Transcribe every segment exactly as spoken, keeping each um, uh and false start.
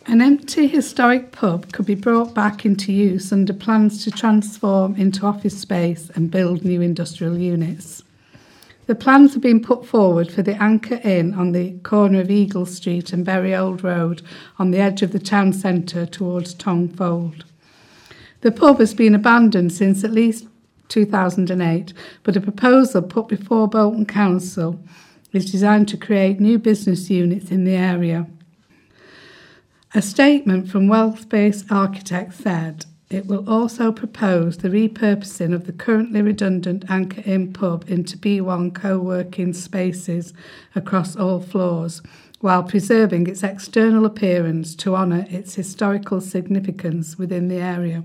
An empty historic pub could be brought back into use under plans to transform into office space and build new industrial units. The plans have been put forward for the Anchor Inn on the corner of Eagle Street and Bury Old Road on the edge of the town centre towards Tongfold. The pub has been abandoned since at least two thousand eight, but a proposal put before Bolton Council is designed to create new business units in the area. A statement from Wealth-based architects said it will also propose the repurposing of the currently redundant Anchor Inn pub into B one co-working spaces across all floors, while preserving its external appearance to honour its historical significance within the area.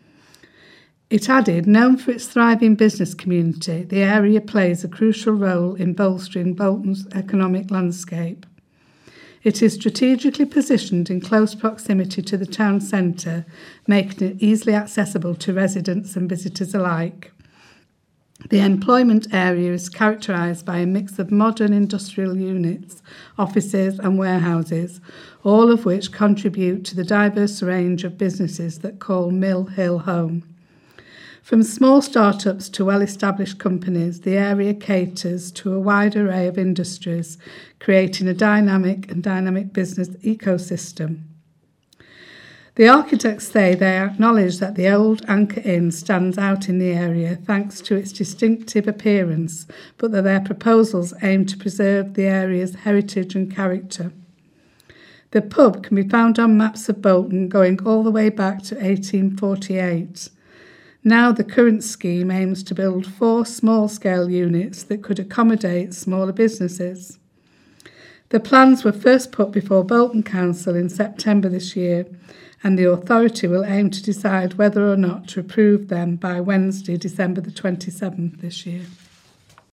It added, known for its thriving business community, the area plays a crucial role in bolstering Bolton's economic landscape. It is strategically positioned in close proximity to the town centre, making it easily accessible to residents and visitors alike. The employment area is characterised by a mix of modern industrial units, offices and warehouses, all of which contribute to the diverse range of businesses that call Mill Hill home. From small startups to well-established companies, the area caters to a wide array of industries, creating a dynamic and dynamic business ecosystem. The architects say they acknowledge that the old Anchor Inn stands out in the area thanks to its distinctive appearance, but that their proposals aim to preserve the area's heritage and character. The pub can be found on maps of Bolton going all the way back to eighteen forty-eight. Now the current scheme aims to build four small-scale units that could accommodate smaller businesses. The plans were first put before Bolton Council in September this year, and the authority will aim to decide whether or not to approve them by Wednesday, December the twenty-seventh this year.